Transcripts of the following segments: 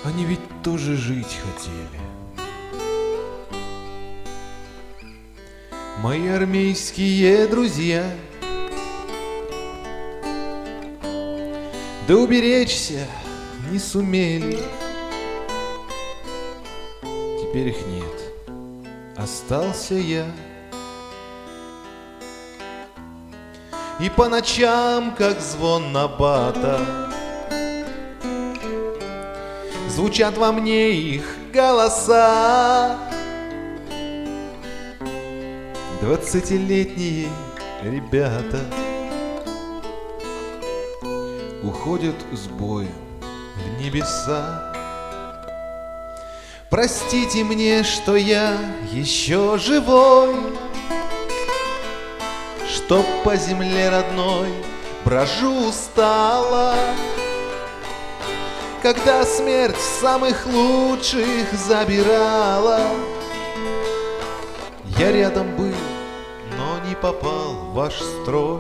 Они ведь тоже жить хотели. Мои армейские друзья, да уберечься не сумели. Теперь их нет, остался я. И по ночам, как звон набата, звучат во мне их голоса. 20-летние ребята уходят с боем в небеса. Простите мне, что я еще живой, что по земле родной брожу устало. Когда смерть самых лучших забирала, я рядом был, но не попал в ваш строй.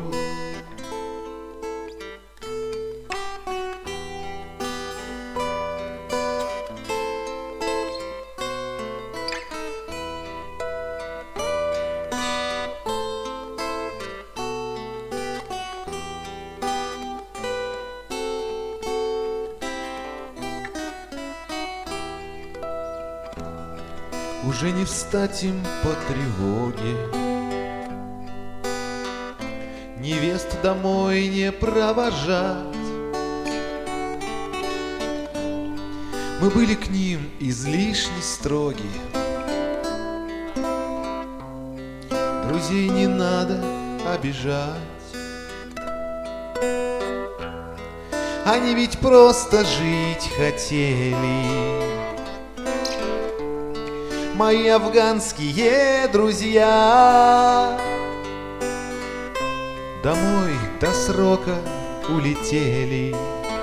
Уже не встать им по тревоге, невест домой не провожать. Мы были к ним излишне строги, друзей не надо обижать. Они ведь просто жить хотели. Мои афганские друзья домой до срока улетели.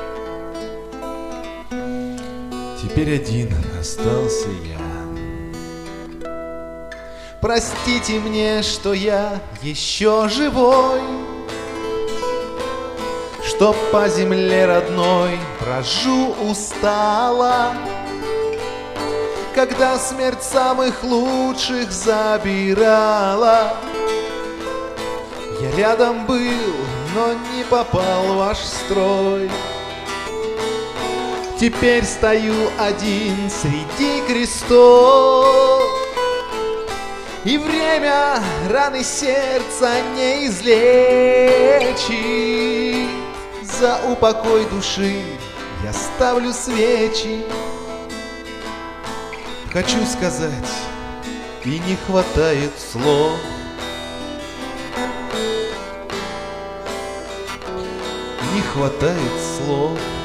Теперь один остался я. Простите мне, что я еще живой, что по земле родной брожу устало. Когда смерть самых лучших забирала, я рядом был, но не попал в ваш строй. Теперь стою один среди крестов, и время раны сердца не излечит. За упокой души я ставлю свечи. Хочу сказать, и не хватает слов. Не хватает слов.